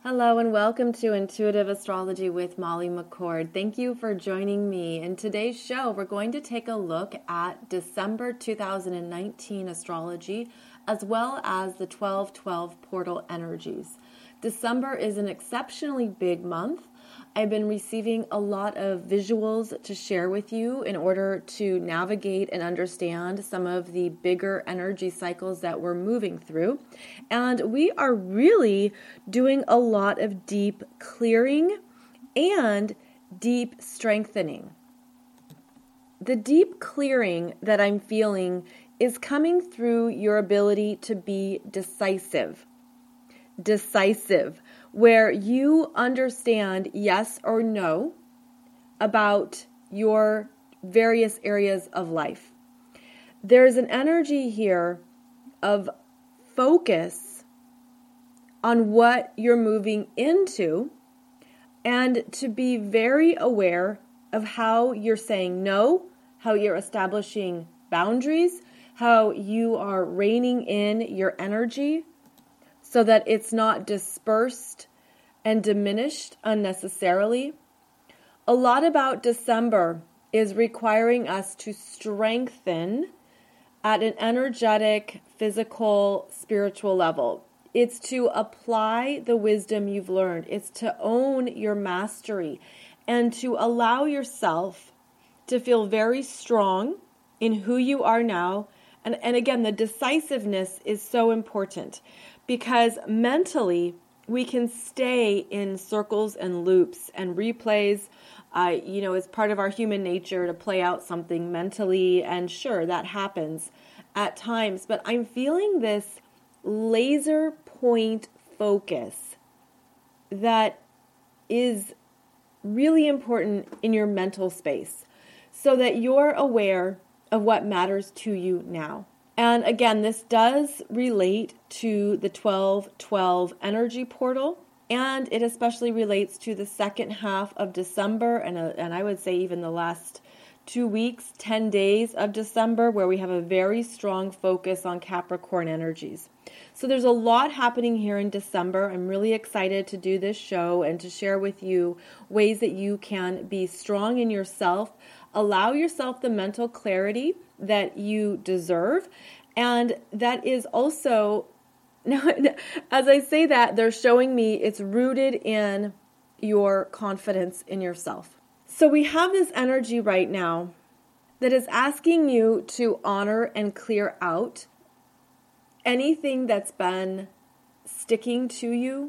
Hello and welcome to Intuitive Astrology with Molly McCord. Thank you for joining me. In today's show, we're going to take a look at December 2019 astrology as well as the 12/12 portal energies. December is an exceptionally big month. I've been receiving a lot of visuals to share with you in order to navigate and understand some of the bigger energy cycles that we're moving through. And we are really doing a lot of deep clearing and deep strengthening. The deep clearing that I'm feeling is coming through your ability to be decisive, where you understand yes or no about your various areas of life. There's an energy here of focus on what you're moving into and to be very aware of how you're saying no, how you're establishing boundaries, how you are reining in your energy so that it's not dispersed and diminished unnecessarily. A lot about December is requiring us to strengthen at an energetic, physical, spiritual level. It's to apply the wisdom you've learned. It's to own your mastery and to allow yourself to feel very strong in who you are now. And again, the decisiveness is so important because mentally we can stay in circles and loops and replays. It's part of our human nature to play out something mentally, and sure, that happens at times. But I'm feeling this laser point focus that is really important in your mental space so that you're aware of what matters to you now. And again, this does relate to the 12/12 energy portal, and it especially relates to the second half of December, and I would say even the last 2 weeks, 10 days of December, where we have a very strong focus on Capricorn energies. So there's a lot happening here in December. I'm really excited to do this show and to share with you ways that you can be strong in yourself, allow yourself the mental clarity that you deserve. And that is also, now, as I say that, they're showing me it's rooted in your confidence in yourself. So we have this energy right now that is asking you to honor and clear out anything that's been sticking to you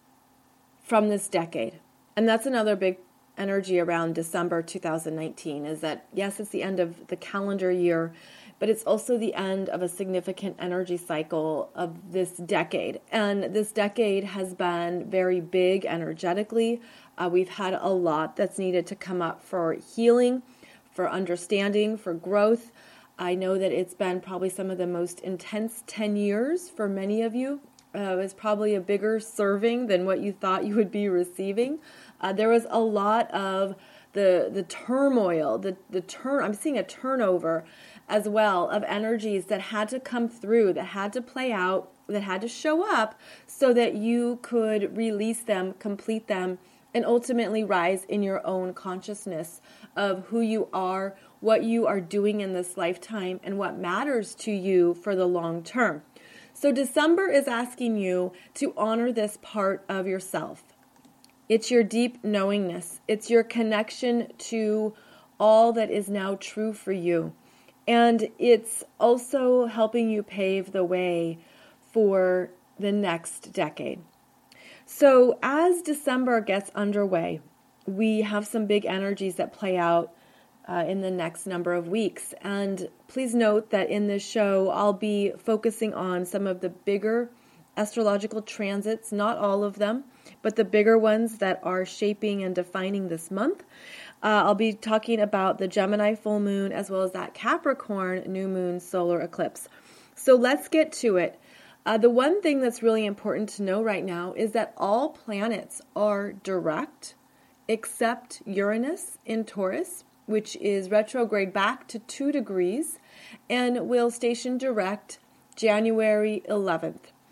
from this decade. And that's another big energy around December 2019 is that, yes, it's the end of the calendar year, but it's also the end of a significant energy cycle of this decade. And this decade has been very big energetically. We've had a lot that's needed to come up for healing, for understanding, for growth. I know that it's been probably some of the most intense 10 years for many of you. It's probably a bigger serving than what you thought you would be receiving. There was a lot of the turmoil, I'm seeing a turnover as well of energies that had to come through, that had to play out, that had to show up so that you could release them, complete them, and ultimately rise in your own consciousness of who you are, what you are doing in this lifetime, and what matters to you for the long term. So December is asking you to honor this part of yourself. It's your deep knowingness. It's your connection to all that is now true for you. And it's also helping you pave the way for the next decade. So as December gets underway, we have some big energies that play out in the next number of weeks. And please note that in this show, I'll be focusing on some of the bigger astrological transits, not all of them, but the bigger ones that are shaping and defining this month. I'll be talking about the Gemini full moon as well as that Capricorn new moon solar eclipse. So let's get to it. The one thing that's really important to know right now is that all planets are direct except Uranus in Taurus, which is retrograde back to 2 degrees and will station direct January 11th.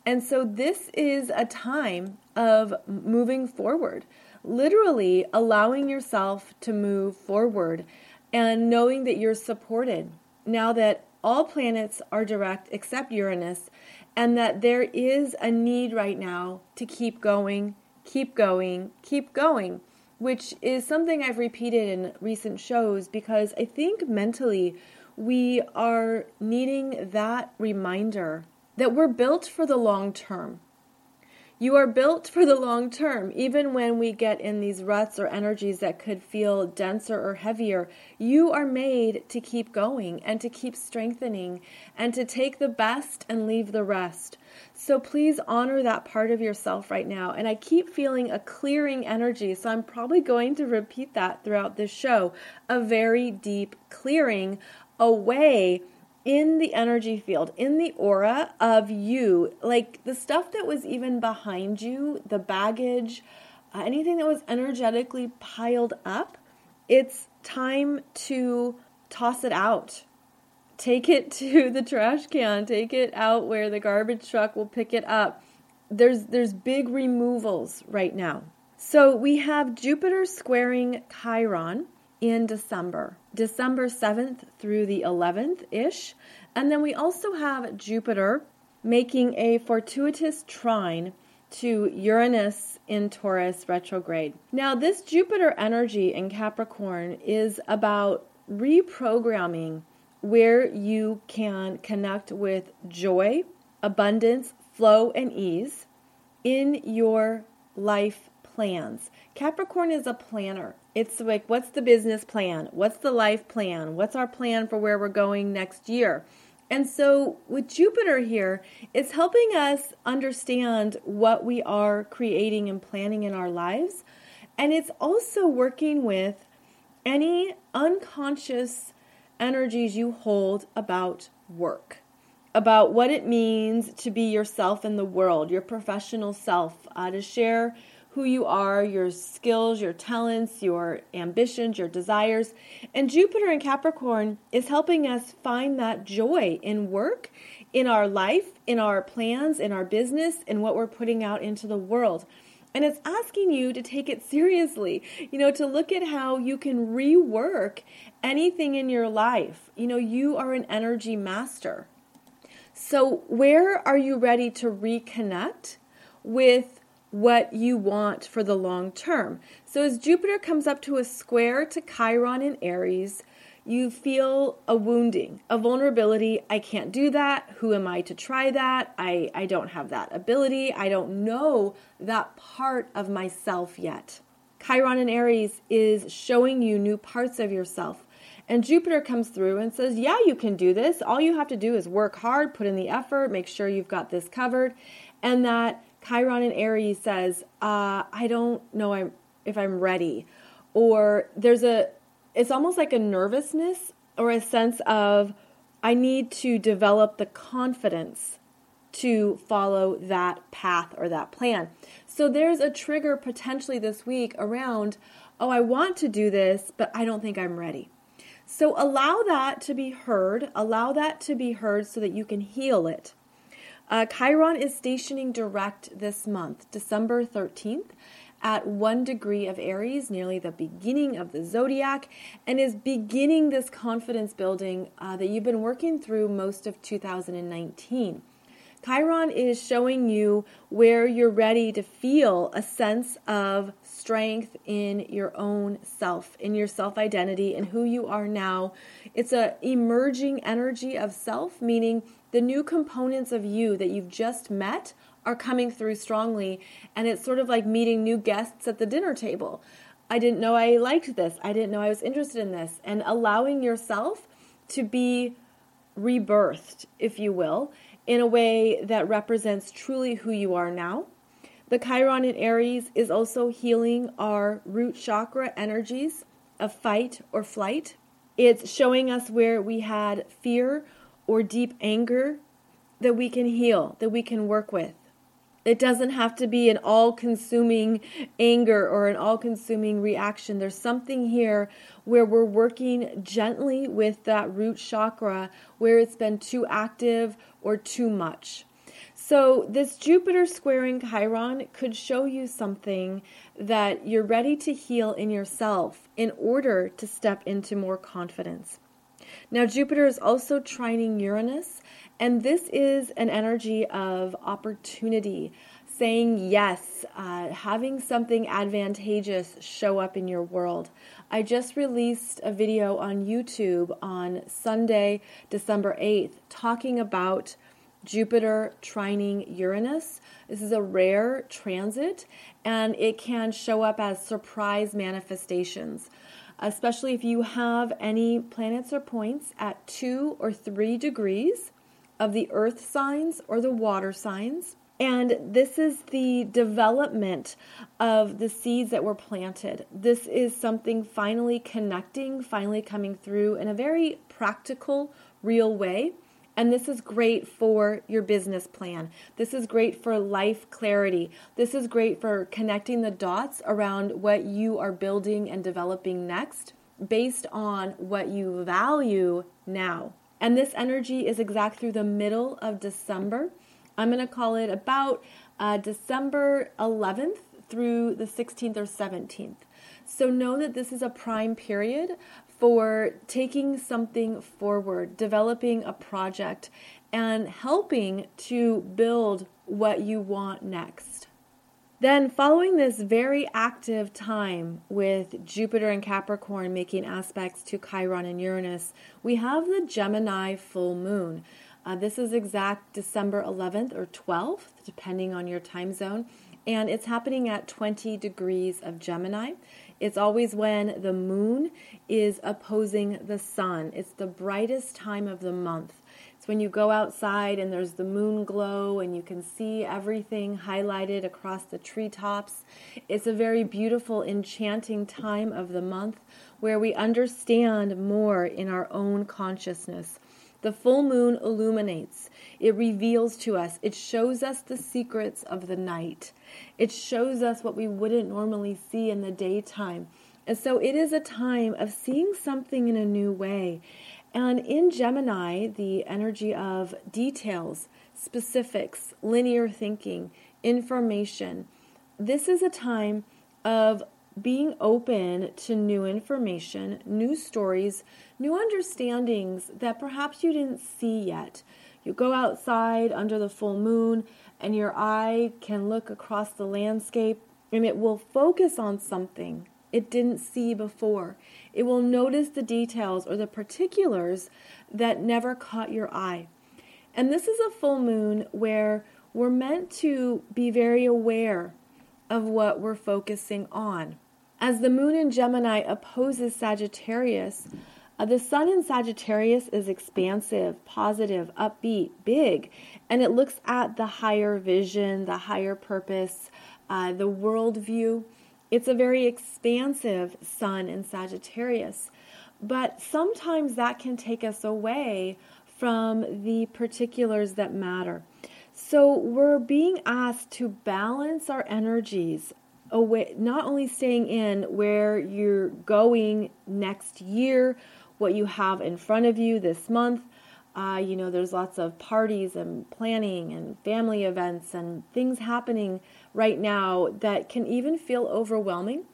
And so this is a time of moving forward, literally allowing yourself to move forward and knowing that you're supported now that all planets are direct except Uranus, and that there is a need right now to keep going, keep going, keep going, which is something I've repeated in recent shows because I think mentally we are needing that reminder that we're built for the long term. You are built for the long term. Even when we get in these ruts or energies that could feel denser or heavier, you are made to keep going and to keep strengthening and to take the best and leave the rest. So please honor that part of yourself right now. And I keep feeling a clearing energy, so I'm probably going to repeat that throughout this show. A very deep clearing away in the energy field, in the aura of you, like the stuff that was even behind you, the baggage, anything that was energetically piled up, it's time to toss it out. Take it to the trash can, take it out where the garbage truck will pick it up. There's big removals right now. So we have Jupiter squaring Chiron in December 7th through the 11th-ish. And then we also have Jupiter making a fortuitous trine to Uranus in Taurus retrograde. Now, this Jupiter energy in Capricorn is about reprogramming where you can connect with joy, abundance, flow, and ease in your life plans. Capricorn is a planner. It's like, what's the business plan? What's the life plan? What's our plan for where we're going next year? And so with Jupiter here, it's helping us understand what we are creating and planning in our lives. And it's also working with any unconscious energies you hold about work, about what it means to be yourself in the world, your professional self, to share who you are, your skills, your talents, your ambitions, your desires. And Jupiter in Capricorn is helping us find that joy in work, in our life, in our plans, in our business, in what we're putting out into the world. And it's asking you to take it seriously, to look at how you can rework anything in your life. You are an energy master. So where are you ready to reconnect with what you want for the long term? So as Jupiter comes up to a square to Chiron in Aries, you feel a wounding, a vulnerability. I can't do that. Who am I to try that? I don't have that ability. I don't know that part of myself yet. Chiron in Aries is showing you new parts of yourself. And Jupiter comes through and says, yeah, you can do this. All you have to do is work hard, put in the effort, make sure you've got this covered. And that Chiron in Aries says, I don't know if I'm ready. Or it's almost like a nervousness or a sense of, I need to develop the confidence to follow that path or that plan. So there's a trigger potentially this week around, I want to do this, but I don't think I'm ready. So allow that to be heard. Allow that to be heard so that you can heal it. Chiron is stationing direct this month, December 13th, at 1 degree of Aries, nearly the beginning of the zodiac, and is beginning this confidence building that you've been working through most of 2019. Chiron is showing you where you're ready to feel a sense of strength in your own self, in your self-identity, and who you are now. It's an emerging energy of self, meaning the new components of you that you've just met are coming through strongly, and it's sort of like meeting new guests at the dinner table. I didn't know I liked this. I didn't know I was interested in this. And allowing yourself to be rebirthed, if you will, in a way that represents truly who you are now. The Chiron in Aries is also healing our root chakra energies of fight or flight. It's showing us where we had fear or deep anger that we can heal, that we can work with. It doesn't have to be an all-consuming anger or an all-consuming reaction. There's something here where we're working gently with that root chakra where it's been too active or too much. So this Jupiter squaring Chiron could show you something that you're ready to heal in yourself in order to step into more confidence. Now, Jupiter is also trining Uranus, and this is an energy of opportunity, saying yes, having something advantageous show up in your world. I just released a video on YouTube on Sunday, December 8th, talking about Jupiter trining Uranus. This is a rare transit, and it can show up as surprise manifestations, especially if you have any planets or points at 2 or 3 degrees of the earth signs or the water signs. And this is the development of the seeds that were planted. This is something finally connecting, finally coming through in a very practical, real way. And this is great for your business plan. This is great for life clarity. This is great for connecting the dots around what you are building and developing next based on what you value now. And this energy is exact through the middle of December. I'm going to call it about December 11th through the 16th or 17th. So know that this is a prime period for taking something forward, developing a project, and helping to build what you want next. Then, following this very active time with Jupiter and Capricorn making aspects to Chiron and Uranus, we have the Gemini full moon. This is exact December 11th or 12th, depending on your time zone, and it's happening at 20 degrees of Gemini. It's always when the moon is opposing the sun. It's the brightest time of the month. It's when you go outside and there's the moon glow and you can see everything highlighted across the treetops. It's a very beautiful, enchanting time of the month where we understand more in our own consciousness. The full moon illuminates. It reveals to us. It shows us the secrets of the night. It shows us what we wouldn't normally see in the daytime. And so it is a time of seeing something in a new way. And in Gemini, the energy of details, specifics, linear thinking, information, this is a time of being open to new information, new stories, new understandings that perhaps you didn't see yet. You go outside under the full moon and your eye can look across the landscape and it will focus on something it didn't see before. It will notice the details or the particulars that never caught your eye. And this is a full moon where we're meant to be very aware of what we're focusing on. As the moon in Gemini opposes Sagittarius, the sun in Sagittarius is expansive, positive, upbeat, big, and it looks at the higher vision, the higher purpose, the world view. It's a very expansive sun in Sagittarius, but sometimes that can take us away from the particulars that matter. So we're being asked to balance our energies away, not only staying in where you're going next year, what you have in front of you this month. There's lots of parties and planning and family events and things happening right now that can even feel overwhelming.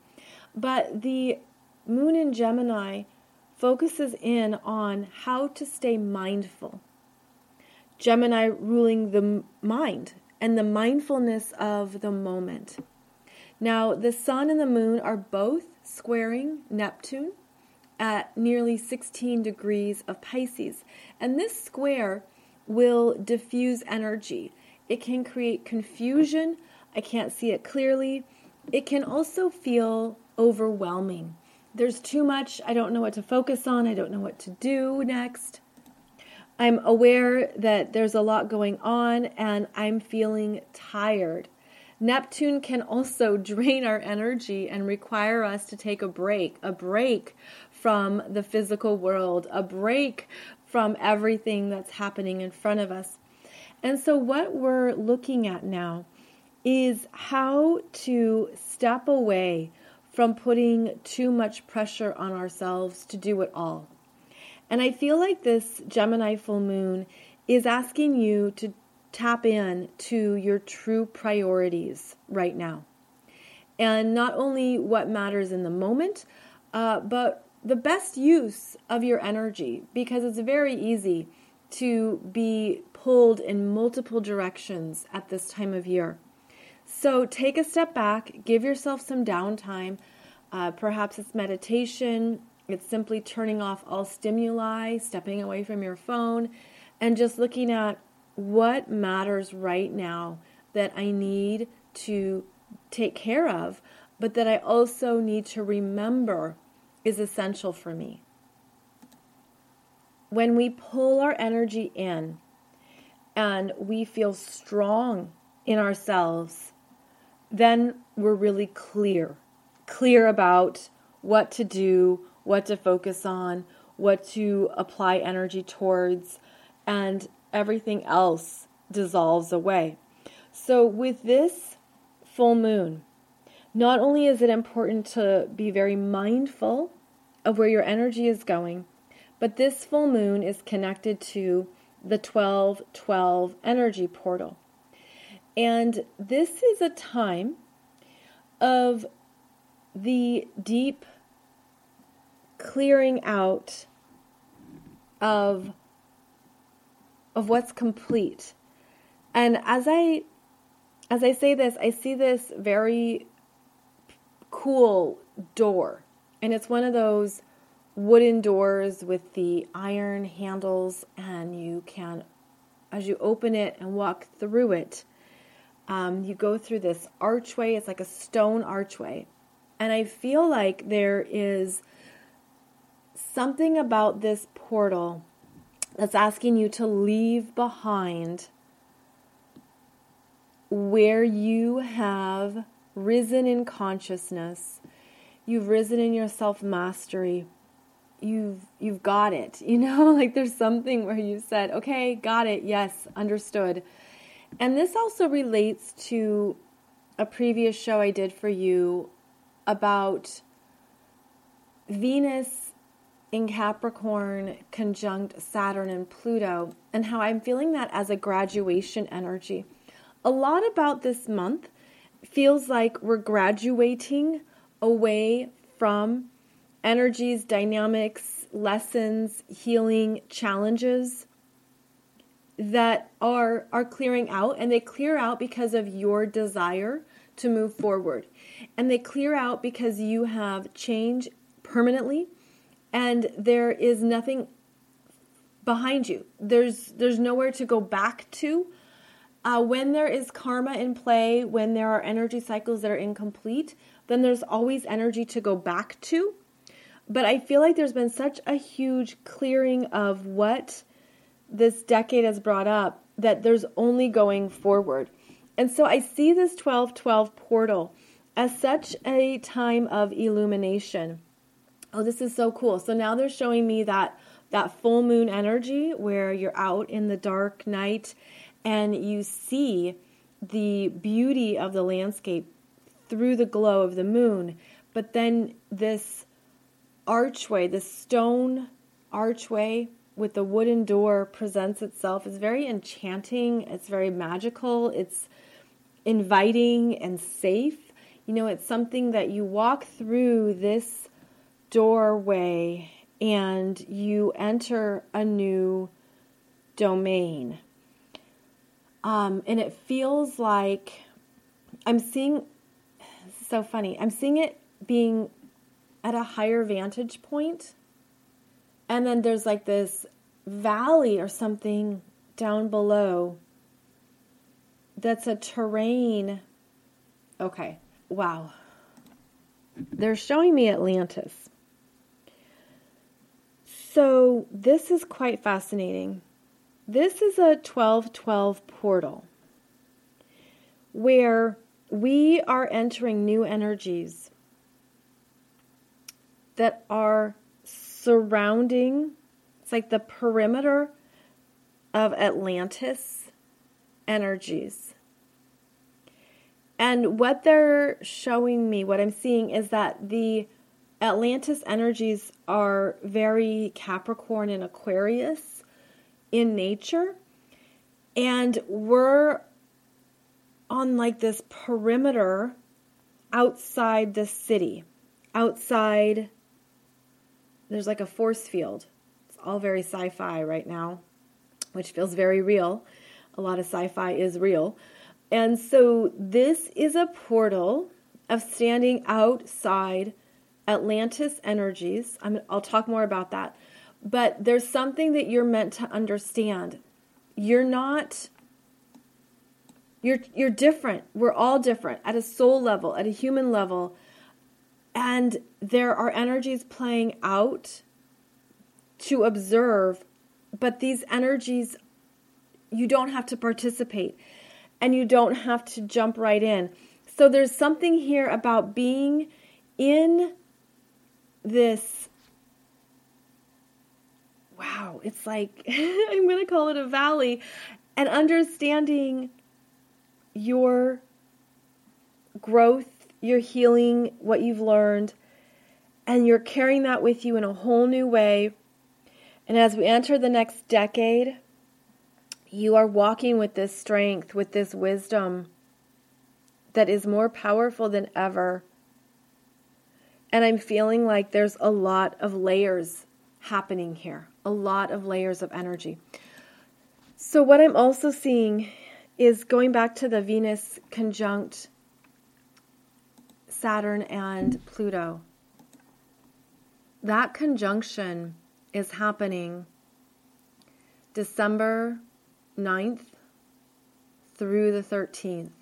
But the moon in Gemini focuses in on how to stay mindful. Gemini ruling the mind and the mindfulness of the moment. Now, the sun and the moon are both squaring Neptune at nearly 16 degrees of Pisces. And this square will diffuse energy. It can create confusion. I can't see it clearly. It can also feel overwhelming. There's too much. I don't know what to focus on. I don't know what to do next. I'm aware that there's a lot going on and I'm feeling tired. Neptune can also drain our energy and require us to take a break from the physical world, a break from everything that's happening in front of us. And so what we're looking at now is how to step away from putting too much pressure on ourselves to do it all. And I feel like this Gemini full moon is asking you to tap in to your true priorities right now. And not only what matters in the moment, but the best use of your energy, because it's very easy to be pulled in multiple directions at this time of year. So take a step back, give yourself some downtime. Perhaps it's meditation, it's simply turning off all stimuli, stepping away from your phone, and just looking at what matters right now that I need to take care of, but that I also need to remember is essential for me. When we pull our energy in and we feel strong in ourselves, then we're really clear about what to do, what to focus on, what to apply energy towards, and everything else dissolves away. So with this full moon, not only is it important to be very mindful of where your energy is going, but this full moon is connected to the 12-12 energy portal. And this is a time of the deep clearing out of what's complete. And as I say this, I see this very cool door. And it's one of those wooden doors with the iron handles, and you can, as you open it and walk through it, you go through this archway. It's like a stone archway. And I feel like there is something about this portal that's asking you to leave behind where you have risen in consciousness. You've risen in your self-mastery. You've got it. Like there's something where you said, okay, got it. Yes, understood. And this also relates to a previous show I did for you about Venus in Capricorn conjunct Saturn and Pluto, and how I'm feeling that as a graduation energy. A lot about this month feels like we're graduating away from energies, dynamics, lessons, healing, challenges that are clearing out, and they clear out because of your desire to move forward. And they clear out because you have changed permanently, and there is nothing behind you. There's nowhere to go back to. When there is karma in play, when there are energy cycles that are incomplete, then there's always energy to go back to. But I feel like there's been such a huge clearing of what this decade has brought up that there's only going forward. And so I see this 12-12 portal as such a time of illumination. Oh, this is so cool. So now they're showing me that full moon energy where you're out in the dark night and you see the beauty of the landscape through the glow of the moon. But then this archway, the stone archway with the wooden door presents itself as very enchanting. It's very magical. It's inviting and safe. It's something that you walk through this doorway and you enter a new domain. And it feels like this is so funny. I'm seeing it being at a higher vantage point. And then there's like this valley or something down below that's a terrain. Okay. Wow. They're showing me Atlantis. So this is quite fascinating. This is a 12-12 portal where we are entering new energies that are surrounding, it's like the perimeter of Atlantis energies. And what they're showing me, what I'm seeing, is that the Atlantis energies are very Capricorn and Aquarius in nature. And we're on like this perimeter outside the city. Outside, there's like a force field. It's all very sci-fi right now, which feels very real. A lot of sci-fi is real. And so this is a portal of standing outside Atlantis energies. I'll talk more about that. But there's something that you're meant to understand. You're different. We're all different at a soul level, at a human level. And there are energies playing out to observe, but these energies, you don't have to participate and you don't have to jump right in. So there's something here about being in this, wow, it's like, I'm going to call it a valley, and understanding your growth, your healing, what you've learned, and you're carrying that with you in a whole new way. And as we enter the next decade, you are walking with this strength, with this wisdom that is more powerful than ever. And I'm feeling like there's a lot of layers happening here, a lot of layers of energy. So what I'm also seeing is going back to the Venus conjunct Saturn and Pluto. That conjunction is happening December 9th through the 13th.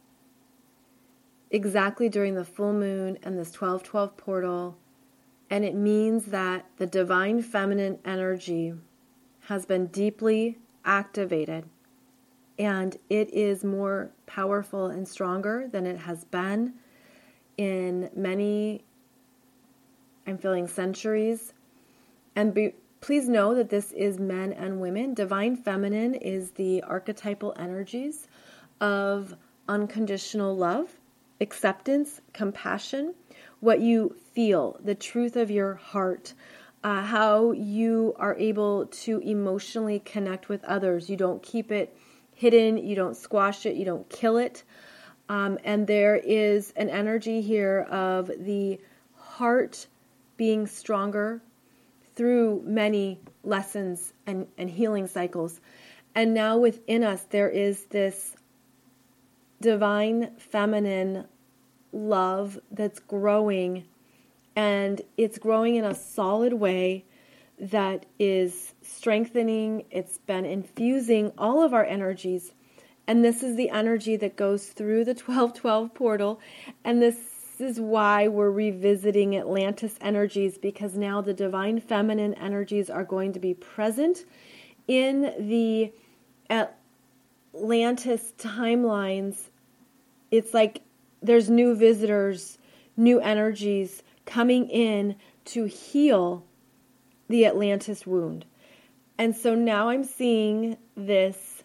Exactly during the full moon and this 12/12 portal. And it means that the divine feminine energy has been deeply activated. And it is more powerful and stronger than it has been in many, I'm feeling, centuries. And please know that this is men and women. Divine feminine is the archetypal energies of unconditional love, acceptance, compassion, what you feel, the truth of your heart, how you are able to emotionally connect with others. You don't keep it hidden, you don't squash it, you don't kill it. And there is an energy here of the heart being stronger through many lessons and healing cycles. And now within us, there is this divine feminine love that's growing, and it's growing in a solid way that is strengthening. It's been infusing all of our energies. And this is the energy that goes through the 12/12 portal. And this is why we're revisiting Atlantis energies, because now the divine feminine energies are going to be present in the Atlantis timelines. It's like there's new visitors, new energies coming in to heal the Atlantis wound. And so now I'm seeing this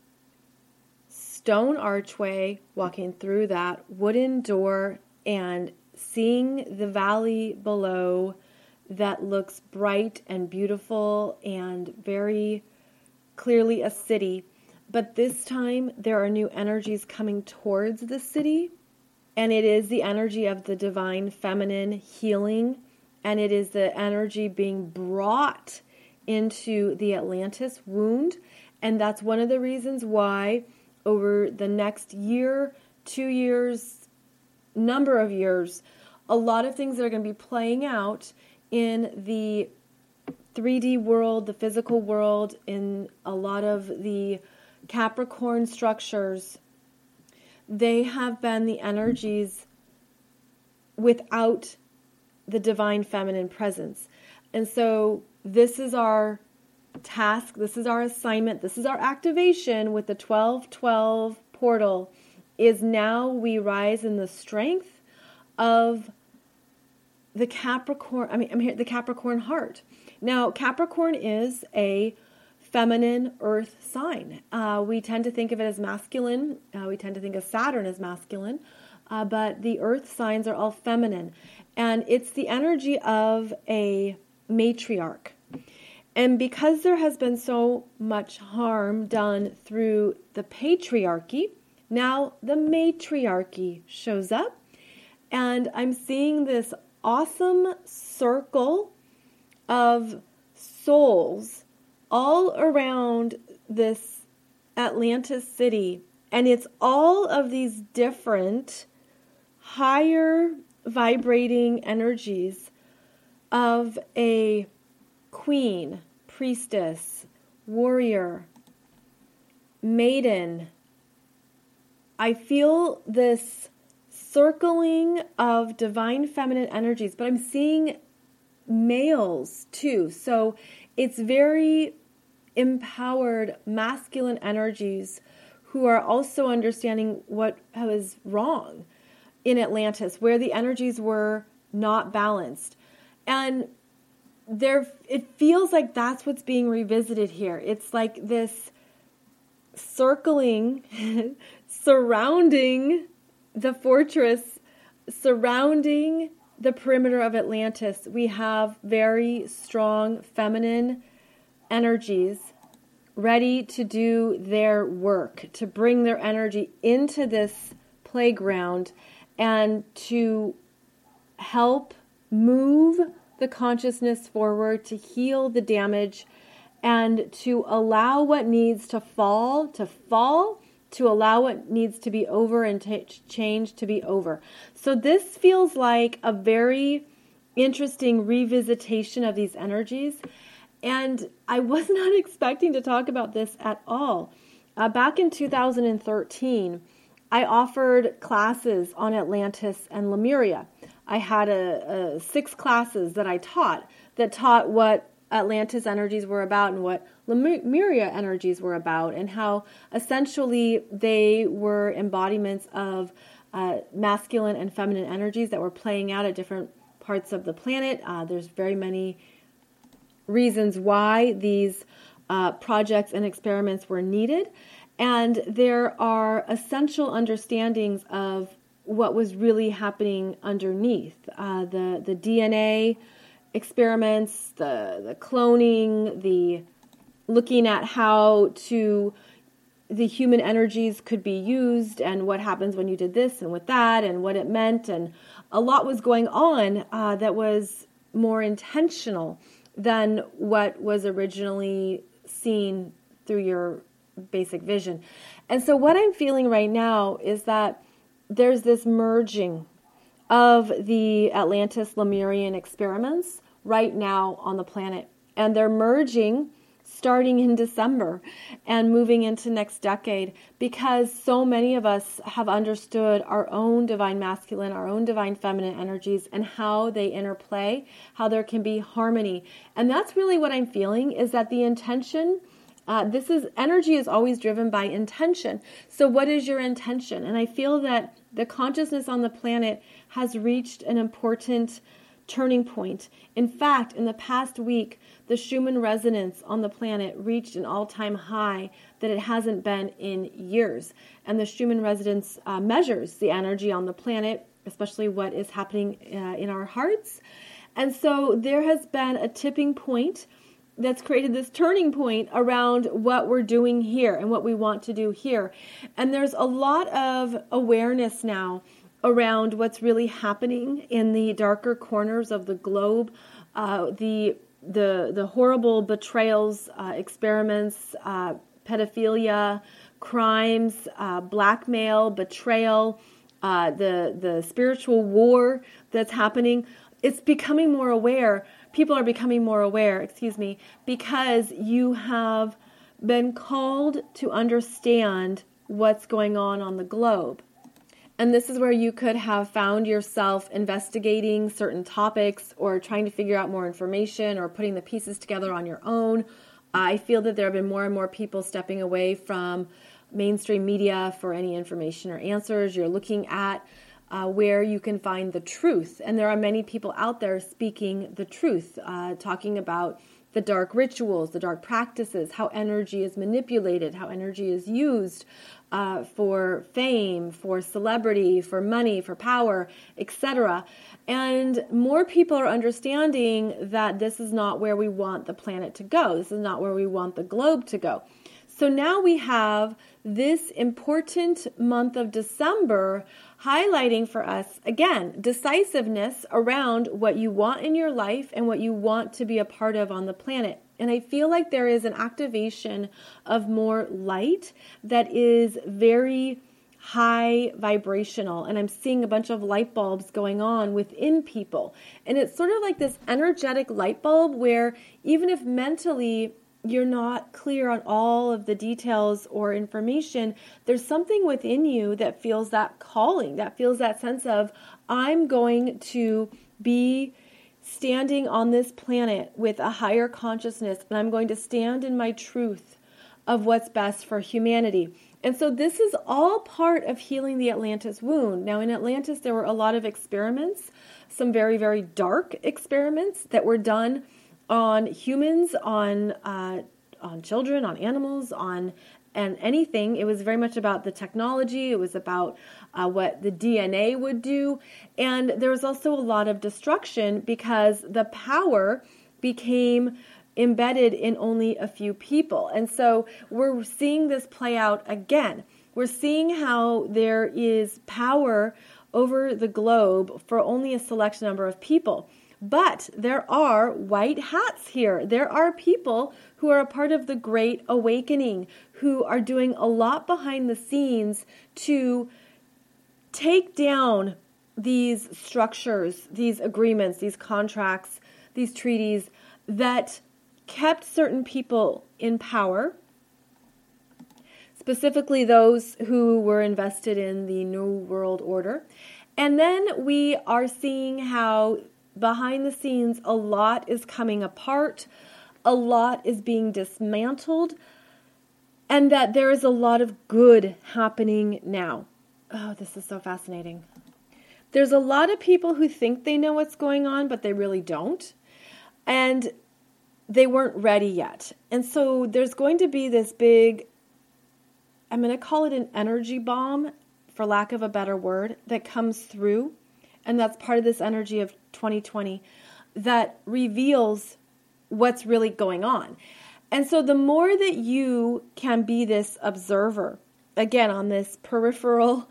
stone archway, walking through that wooden door and seeing the valley below that looks bright and beautiful and very clearly a city. But this time there are new energies coming towards the city, and it is the energy of the divine feminine healing, and it is the energy being brought into the Atlantis wound. And that's one of the reasons why over the next year, 2 years, number of years, a lot of things that are going to be playing out in the 3D world, the physical world, in a lot of the Capricorn structures, they have been the energies without the divine feminine presence. And so this is our task, this is our assignment, this is our activation with the 12/12 portal, is now we rise in the strength of the Capricorn, I'm here, the Capricorn heart. Now, Capricorn is a feminine earth sign. We tend to think of it as masculine. We tend to think of Saturn as masculine. But the earth signs are all feminine. And it's the energy of a matriarch. And because there has been so much harm done through the patriarchy, now the matriarchy shows up. And I'm seeing this awesome circle of souls all around this Atlantis city. And it's all of these different higher vibrating energies of a queen, priestess, warrior, maiden. I feel this circling of divine feminine energies, but I'm seeing males too. So it's very empowered masculine energies who are also understanding what was wrong in Atlantis, where the energies were not balanced. And it feels like that's what's being revisited here. It's like this circling, surrounding the fortress, surrounding the perimeter of Atlantis. We have very strong feminine energies ready to do their work, to bring their energy into this playground and to help move the consciousness forward, to heal the damage, and to allow what needs to fall, to allow what needs to be over and change to be over. So this feels like a very interesting revisitation of these energies. And I was not expecting to talk about this at all. Back in 2013, I offered classes on Atlantis and Lemuria. I had 6 classes that I taught what Atlantis energies were about and what Lemuria energies were about, and how essentially they were embodiments of masculine and feminine energies that were playing out at different parts of the planet. There's very many reasons why these projects and experiments were needed, and there are essential understandings of what was really happening underneath. The DNA experiments, the cloning, the looking at how the human energies could be used and what happens when you did this and with that and what it meant. And a lot was going on that was more intentional than what was originally seen through your basic vision. And so what I'm feeling right now is that there's this merging of the Atlantis Lemurian experiments right now on the planet. And they're merging starting in December and moving into next decade, because so many of us have understood our own divine masculine, our own divine feminine energies, and how they interplay, how there can be harmony. And that's really what I'm feeling, is that the intention, energy is always driven by intention. So what is your intention? And I feel that the consciousness on the planet has reached an important turning point. In fact, in the past week, the Schumann resonance on the planet reached an all-time high that it hasn't been in years. And the Schumann resonance measures the energy on the planet, especially what is happening in our hearts. And so there has been a tipping point that's created this turning point around what we're doing here and what we want to do here. And there's a lot of awareness now around what's really happening in the darker corners of the globe, the horrible betrayals, experiments, pedophilia, crimes, blackmail, betrayal, the spiritual war that's happening. It's becoming more aware. People are becoming more aware, because you have been called to understand what's going on the globe. And this is where you could have found yourself investigating certain topics or trying to figure out more information or putting the pieces together on your own. I feel that there have been more and more people stepping away from mainstream media for any information or answers. You're looking at where you can find the truth. And there are many people out there speaking the truth, talking about the dark rituals, the dark practices, how energy is manipulated, how energy is used for fame, for celebrity, for money, for power, etc. And more people are understanding that this is not where we want the planet to go. This is not where we want the globe to go. So now we have this important month of December highlighting for us, again, decisiveness around what you want in your life and what you want to be a part of on the planet. And I feel like there is an activation of more light that is very high vibrational. And I'm seeing a bunch of light bulbs going on within people. And it's sort of like this energetic light bulb where even if mentally you're not clear on all of the details or information, there's something within you that feels that calling, that feels that sense of, I'm going to be standing on this planet with a higher consciousness, and I'm going to stand in my truth of what's best for humanity. And so this is all part of healing the Atlantis wound. Now, in Atlantis, there were a lot of experiments, some very, very dark experiments that were done on humans, on children, on animals, and anything. It was very much about the technology. It was about what the DNA would do. And there was also a lot of destruction because the power became embedded in only a few people. And so we're seeing this play out again. We're seeing how there is power over the globe for only a select number of people. But there are white hats here. There are people who are a part of the Great Awakening, who are doing a lot behind the scenes to take down these structures, these agreements, these contracts, these treaties that kept certain people in power, specifically those who were invested in the New World Order. And then we are seeing how behind the scenes, a lot is coming apart, a lot is being dismantled, and that there is a lot of good happening now. Oh, this is so fascinating. There's a lot of people who think they know what's going on, but they really don't. And they weren't ready yet. And so there's going to be this big, I'm going to call it an energy bomb, for lack of a better word, that comes through. And that's part of this energy of 2020 that reveals what's really going on. And so the more that you can be this observer, again, on this peripheral,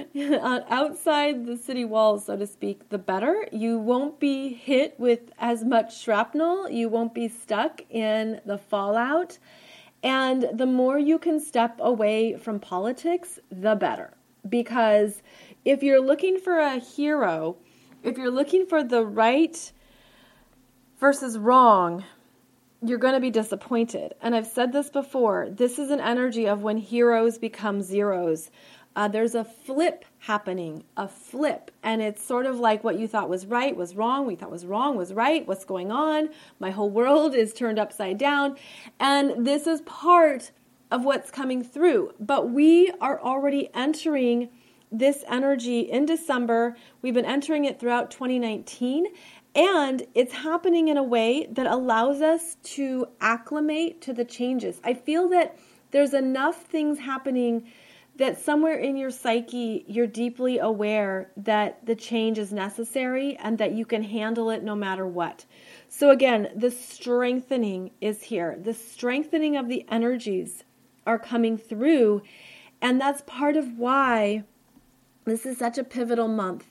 outside the city walls, so to speak, the better. You won't be hit with as much shrapnel. You won't be stuck in the fallout. And the more you can step away from politics, the better. Because if you're looking for a hero, if you're looking for the right versus wrong, you're going to be disappointed. And I've said this before. This is an energy of when heroes become zeros. There's a flip happening, a flip. And it's sort of like what you thought was right was wrong. We thought was wrong was right. What's going on? My whole world is turned upside down. And this is part of what's coming through. But we are already entering this energy in December. We've been entering it throughout 2019, and it's happening in a way that allows us to acclimate to the changes. I feel that there's enough things happening that somewhere in your psyche, you're deeply aware that the change is necessary and that you can handle it no matter what. So again, the strengthening is here. The strengthening of the energies are coming through, and that's part of why this is such a pivotal month,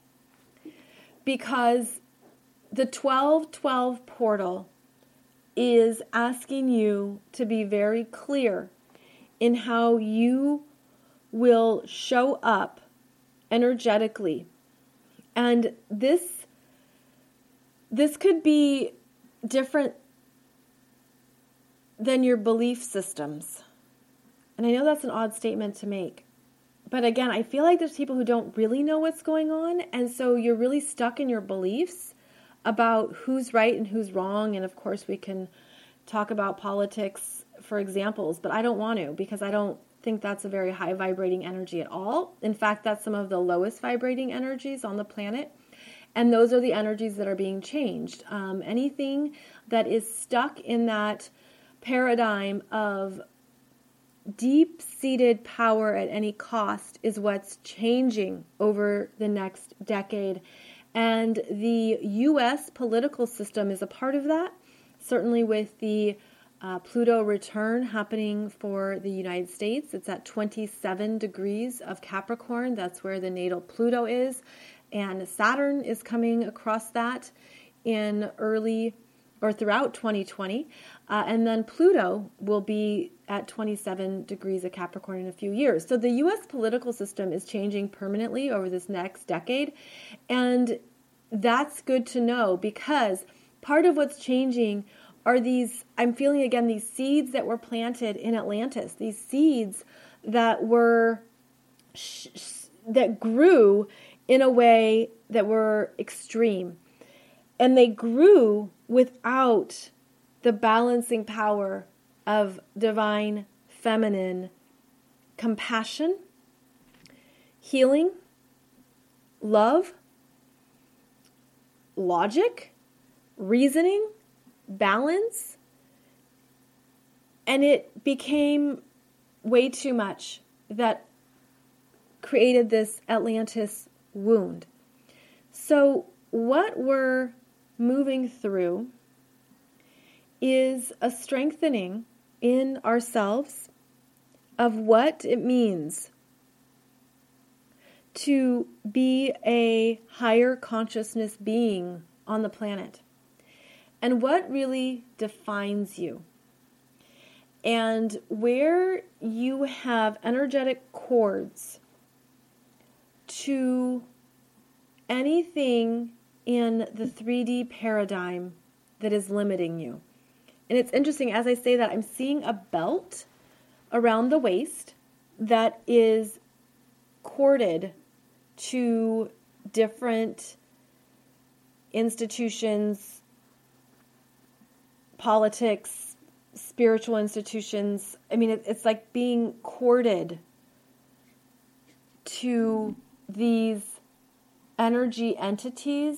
because the 12-12 portal is asking you to be very clear in how you will show up energetically. And this could be different than your belief systems. And I know that's an odd statement to make. But again, I feel like there's people who don't really know what's going on. And so you're really stuck in your beliefs about who's right and who's wrong. And of course, we can talk about politics for examples, but I don't want to, because I don't think that's a very high vibrating energy at all. In fact, that's some of the lowest vibrating energies on the planet. And those are the energies that are being changed. Anything that is stuck in that paradigm of deep-seated power at any cost is what's changing over the next decade. And the U.S. political system is a part of that, certainly with the Pluto return happening for the United States. It's at 27 degrees of Capricorn. That's where the natal Pluto is. And Saturn is coming across that in early or throughout 2020. And then Pluto will be at 27 degrees of Capricorn in a few years. So the U.S. political system is changing permanently over this next decade. And that's good to know, because part of what's changing are these, I'm feeling again, these seeds that were planted in Atlantis, these seeds that were, that grew in a way that were extreme. And they grew without the balancing power of divine feminine compassion, healing, love, logic, reasoning, balance. And it became way too much that created this Atlantis wound. So what we're moving through is a strengthening in ourselves of what it means to be a higher consciousness being on the planet, and what really defines you, and where you have energetic cords to anything in the 3D paradigm that is limiting you. And it's interesting, as I say that, I'm seeing a belt around the waist that is corded to different institutions, politics, spiritual institutions. I mean, it's like being corded to these energy entities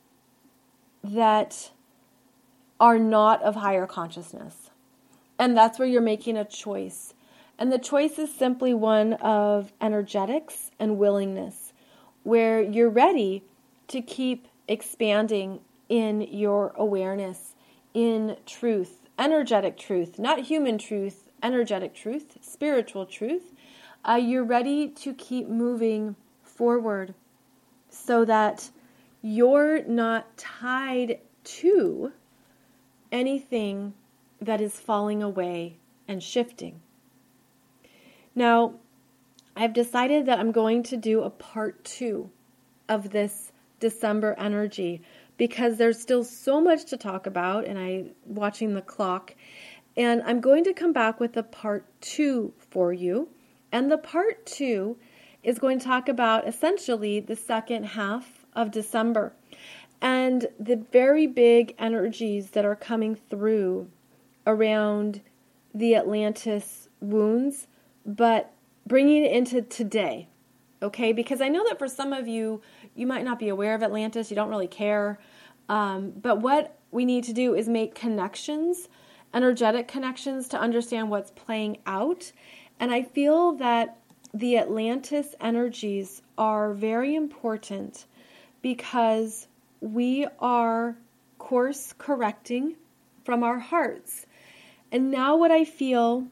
that are not of higher consciousness. And that's where you're making a choice. And the choice is simply one of energetics and willingness, where you're ready to keep expanding in your awareness, in truth, energetic truth, not human truth, energetic truth, spiritual truth. You're ready to keep moving forward so that you're not tied to anything that is falling away and shifting. Now, I've decided that I'm going to do a part 2 of this December energy, because there's still so much to talk about, and I'm watching the clock, and I'm going to come back with a part 2 for you. And the part 2 is going to talk about essentially the second half of December and the very big energies that are coming through around the Atlantis wounds, but bringing it into today, okay? Because I know that for some of you, you might not be aware of Atlantis, you don't really care, but what we need to do is make connections, energetic connections, to understand what's playing out. And I feel that the Atlantis energies are very important because we are course correcting from our hearts. And now what I feel,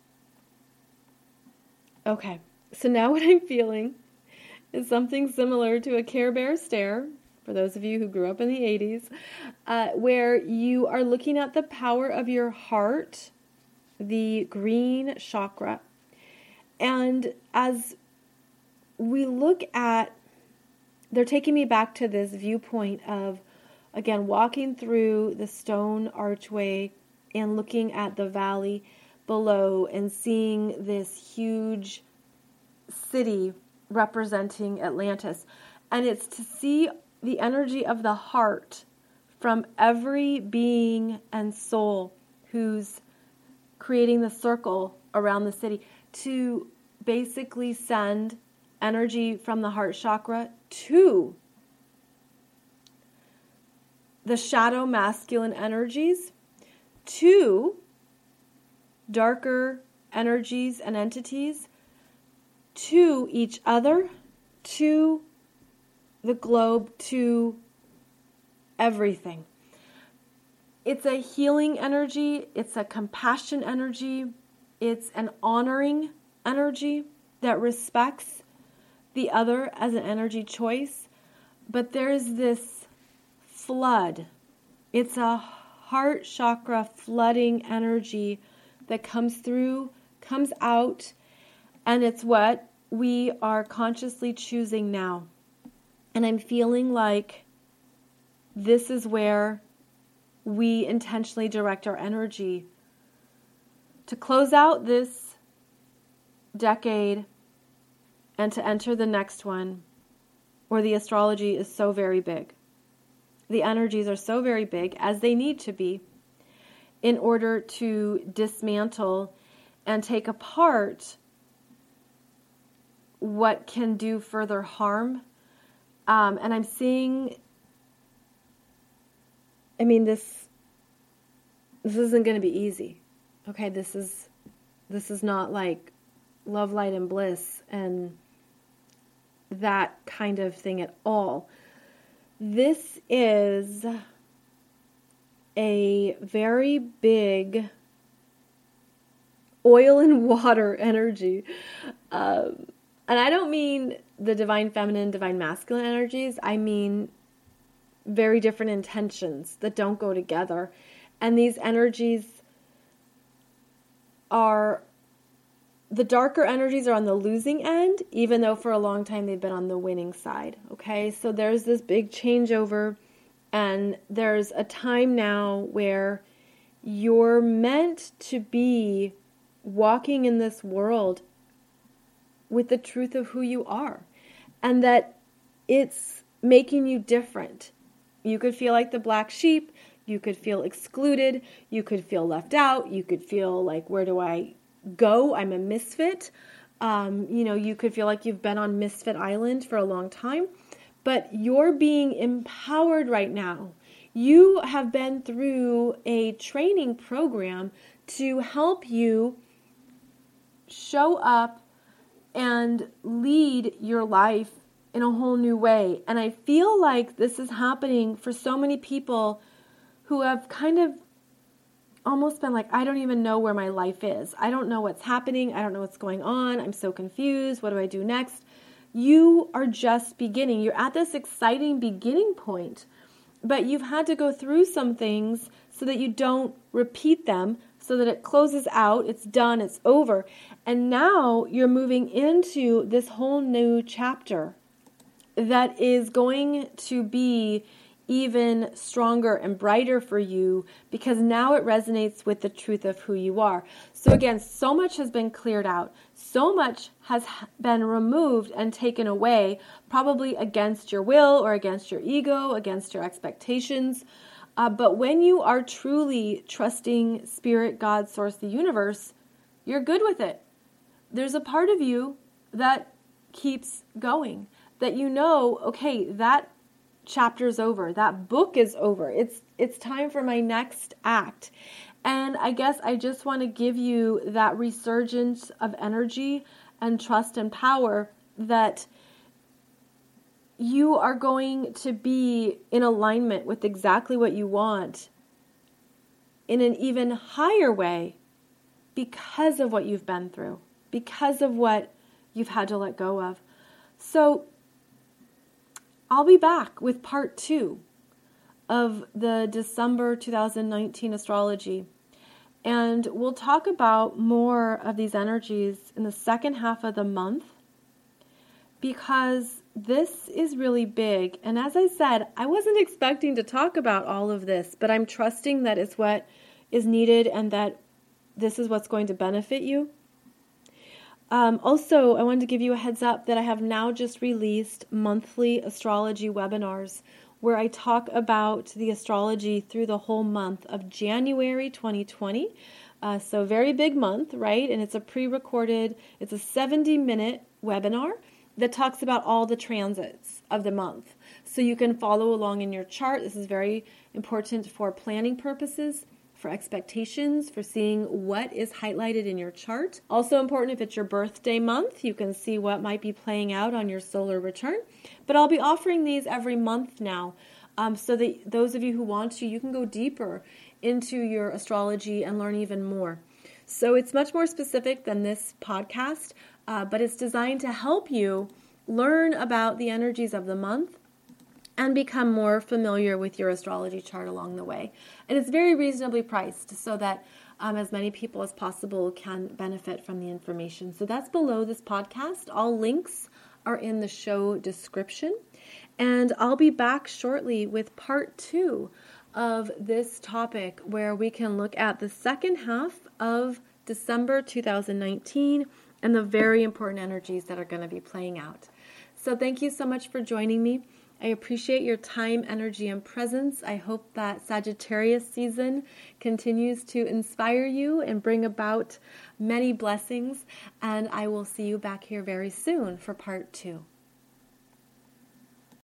okay, so now what I'm feeling is something similar to a Care Bear stare, for those of you who grew up in the 80s, where you are looking at the power of your heart, the green chakra. And as we look at, they're taking me back to this viewpoint of, again, walking through the stone archway and looking at the valley below and seeing this huge city representing Atlantis. And it's to see the energy of the heart from every being and soul who's creating the circle around the city, to basically send energy from the heart chakra to the shadow masculine energies to darker energies and entities, to each other, to the globe, to everything. It's a healing energy. It's a compassion energy. It's an honoring energy that respects the other as an energy choice. But there's this flood. It's a heart chakra flooding energy that comes through, comes out, and it's what we are consciously choosing now. And I'm feeling like this is where we intentionally direct our energy to close out this decade and to enter the next one, where the astrology is so very big. The energies are so very big, as they need to be, in order to dismantle and take apart what can do further harm. And I'm seeing, this isn't going to be easy. Okay, this is not like love, light, and bliss and that kind of thing at all. This is a very big oil and water energy. And I don't mean the divine feminine, divine masculine energies. I mean very different intentions that don't go together. And these energies are, the darker energies are on the losing end, even though for a long time they've been on the winning side. Okay, so there's this big changeover, and there's a time now where you're meant to be walking in this world with the truth of who you are, and that it's making you different. You could feel like the black sheep, you could feel excluded, you could feel left out, you could feel like, where do I go? I'm a misfit. You could feel like you've been on Misfit Island for a long time, but you're being empowered right now. You have been through a training program to help you show up and lead your life in a whole new way. And I feel like this is happening for so many people who have kind of almost been like, I don't even know where my life is. I don't know what's happening. I don't know what's going on. I'm so confused. What do I do next? You are just beginning. You're at this exciting beginning point, but you've had to go through some things so that you don't repeat them, so that it closes out, it's done, it's over. And now you're moving into this whole new chapter that is going to be even stronger and brighter for you, because now it resonates with the truth of who you are. So again, so much has been cleared out. So much has been removed and taken away, probably against your will or against your ego, against your expectations. But when you are truly trusting Spirit, God, Source, the universe, you're good with it. There's a part of you that keeps going, that you know, okay, that chapter's over, that book is over. It's time for my next act. And I guess I just want to give you that resurgence of energy and trust and power that you are going to be in alignment with exactly what you want in an even higher way because of what you've been through, because of what you've had to let go of. So I'll be back with part 2 of the December 2019 astrology. And we'll talk about more of these energies in the second half of the month, because this is really big. And as I said, I wasn't expecting to talk about all of this, but I'm trusting that it's what is needed and that this is what's going to benefit you. Also, I wanted to give you a heads up that I have now just released monthly astrology webinars where I talk about the astrology through the whole month of January 2020. So very big month, right? And it's a pre-recorded, it's a 70-minute webinar that talks about all the transits of the month. So you can follow along in your chart. This is very important for planning purposes, for expectations, for seeing what is highlighted in your chart. Also important if it's your birthday month, you can see what might be playing out on your solar return. But I'll be offering these every month now, so that those of you who want to, you can go deeper into your astrology and learn even more. So it's much more specific than this podcast, but it's designed to help you learn about the energies of the month and become more familiar with your astrology chart along the way. And it's very reasonably priced so that as many people as possible can benefit from the information. So that's below this podcast. All links are in the show description. And I'll be back shortly with part 2 of this topic, where we can look at the second half of December 2019 and the very important energies that are going to be playing out. So thank you so much for joining me. I appreciate your time, energy, and presence. I hope that Sagittarius season continues to inspire you and bring about many blessings. And I will see you back here very soon for part 2.